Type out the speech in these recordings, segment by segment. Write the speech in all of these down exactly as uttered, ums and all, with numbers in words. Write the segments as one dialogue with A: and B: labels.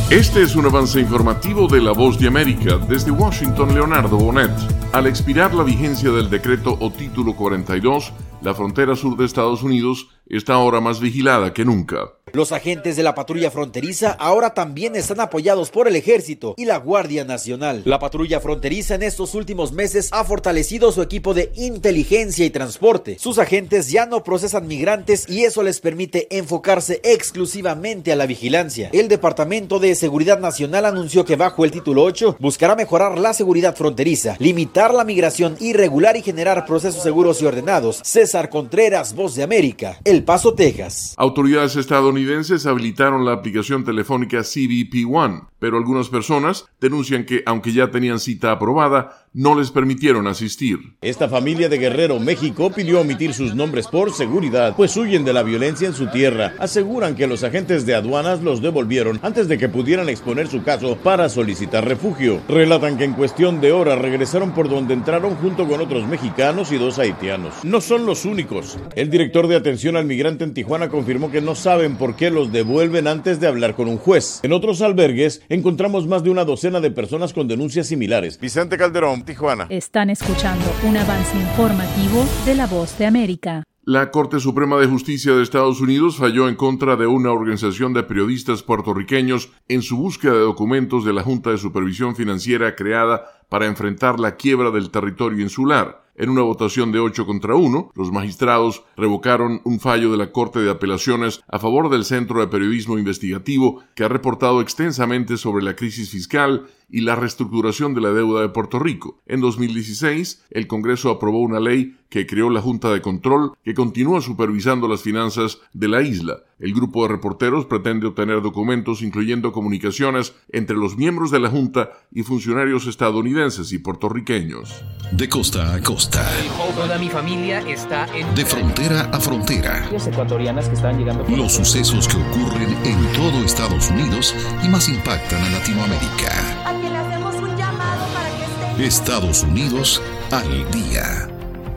A: Este es un avance informativo de La Voz de América. Desde Washington, Leonardo Bonet. Al expirar la vigencia del decreto o título cuarenta y dos, la frontera sur de Estados Unidos está ahora más vigilada que nunca.
B: Los agentes de la patrulla fronteriza ahora también están apoyados por el Ejército y la Guardia Nacional. La patrulla fronteriza en estos últimos meses ha fortalecido su equipo de inteligencia y transporte. Sus agentes ya no procesan migrantes y eso les permite enfocarse exclusivamente a la vigilancia. El Departamento de Seguridad Nacional anunció que bajo el título ocho buscará mejorar la seguridad fronteriza, limitar la migración irregular y generar procesos seguros y ordenados. César Contreras, Voz de América, El Paso, Texas.
A: Autoridades estadounidenses habilitaron la aplicación telefónica C B P One, pero algunas personas denuncian que, aunque ya tenían cita aprobada, no les permitieron asistir.
C: Esta familia de Guerrero, México, pidió omitir sus nombres por seguridad, pues huyen de la violencia en su tierra. Aseguran que los agentes de aduanas los devolvieron antes de que pudieran exponer su caso para solicitar refugio. Relatan que en cuestión de horas regresaron por donde entraron junto con otros mexicanos y dos haitianos. No son los únicos. El director de atención al migrante en Tijuana confirmó que no saben por qué los devuelven antes de hablar con un juez. En otros albergues encontramos más de una docena de personas con denuncias similares.
D: Vicente Calderón, Tijuana.
E: Están escuchando un avance informativo de La Voz de América.
A: La Corte Suprema de Justicia de Estados Unidos falló en contra de una organización de periodistas puertorriqueños en su búsqueda de documentos de la Junta de Supervisión Financiera creada para enfrentar la quiebra del territorio insular. En una votación de ocho contra uno, los magistrados revocaron un fallo de la Corte de Apelaciones a favor del Centro de Periodismo Investigativo, que ha reportado extensamente sobre la crisis fiscal y la reestructuración de la deuda de Puerto Rico. En dos mil dieciséis, el Congreso aprobó una ley que creó la Junta de Control, que continúa supervisando las finanzas de la isla. El grupo de reporteros pretende obtener documentos incluyendo comunicaciones entre los miembros de la Junta y funcionarios estadounidenses y puertorriqueños.
F: De costa a costa.
G: Toda mi familia está en...
F: De frontera a frontera.
G: Ecuatorianas que están llegando por...
F: Los sucesos que ocurren en todo Estados Unidos y más impactan a Latinoamérica.
H: A quien le hacemos un llamado para que esté...
F: Estados Unidos al día.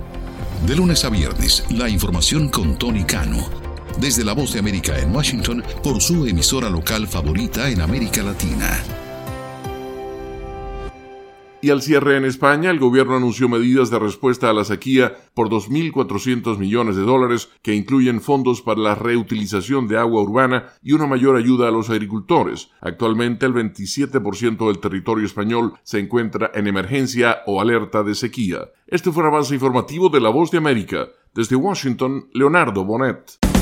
F: De lunes a viernes, la información con Tony Cano. Desde La Voz de América en Washington, por su emisora local favorita en América Latina.
A: Y al cierre en España, el gobierno anunció medidas de respuesta a la sequía por dos mil cuatrocientos millones de dólares que incluyen fondos para la reutilización de agua urbana y una mayor ayuda a los agricultores. Actualmente, el veintisiete por ciento del territorio español se encuentra en emergencia o alerta de sequía. Este fue un avance informativo de La Voz de América. Desde Washington, Leonardo Bonet.